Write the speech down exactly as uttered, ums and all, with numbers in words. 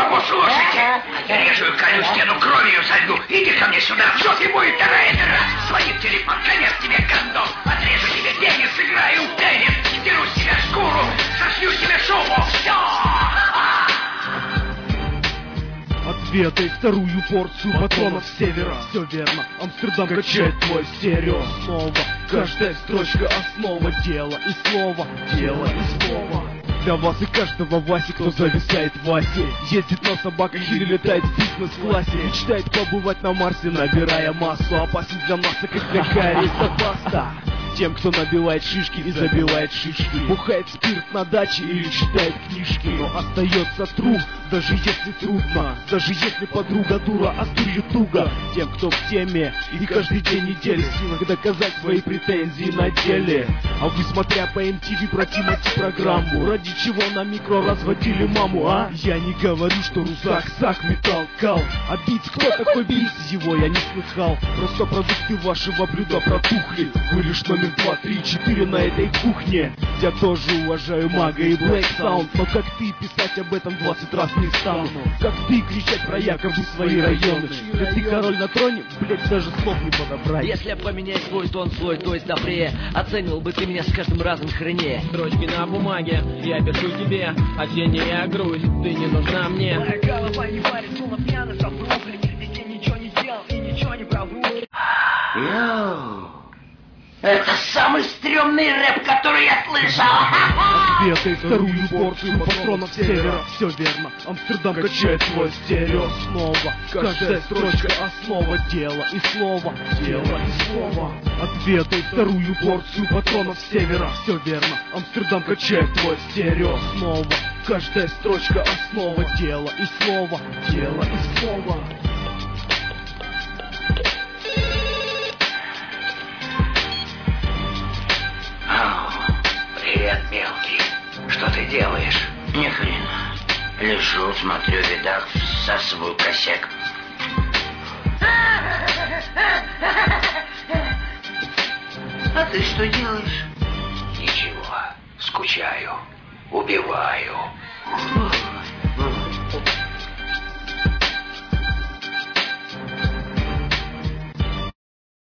Послушайте, я режу колю стену кровью сольду. Иди ко мне сюда, все ты будет вторая дыра. Звонит телефон, конец тебе, гондон. Отрежу тебе теннис, сыграю в теннис. Сдеру с тебя шкуру, сошью себе шубу. Все! Отведай вторую порцию патронов с севера. Все верно, Амстердам качает твой стерео. Снова каждая строчка основа дела и слова, дело и слова. Для вас и каждого Васи, кто зависает в Васе, ездит на собаках или летает в бизнес-классе, мечтает побывать на Марсе, набирая массу. Опасен для массы, как для Гарриса Паста. Тем, кто набивает шишки и забивает шишки, бухает спирт на даче или читает книжки. Но остается труп, даже если трудно, даже если подруга дура, а с дурью туго. Тем, кто в теме и каждый день недели в силах доказать свои претензии на деле. А вы, смотря по эм ти ви про Тимати программу, ради чего на микро разводили маму, а? Я не говорю, что Русак, Сак, Металл, Кал. А бит, кто такой бит? Его я не слыхал. Просто продукты вашего блюда протухли. Вы лишь номер два, три, четыре на этой кухне. Я тоже уважаю Мага и Black Sound, но как ты писать об этом двадцать раз не стану. Как ты кричать про якобы свои районы. Да ты король на троне, блять, даже слов не подобрать. Если поменять свой тон, свой, то есть добрее, оценивал бы ты меня с каждым разом хренее. Строчки на бумаге, я пишу тебе, а тебе не я грусть, ты не нужна мне. Моя голова не варит, словно пьяный со Бруклин. Ведь я ничего не делал и ничего не провру. Йоу. Это самый стрёмный рэп, который я слышал. Ответай вторую порцию патронов с севера. Все верно, Амстердам качает твой стерео. Снова каждая строчка основа дела и слова, дело и слова. Ответай вторую порцию патронов с севера. Все верно, Амстердам качает твой стерео. Снова каждая строчка основа дела и слова, дело и слова. Привет, мелкий. Что ты делаешь? Ни хрена. Лежу, смотрю видак, всасываю косяк. А ты что делаешь? Ничего. Скучаю. Убиваю.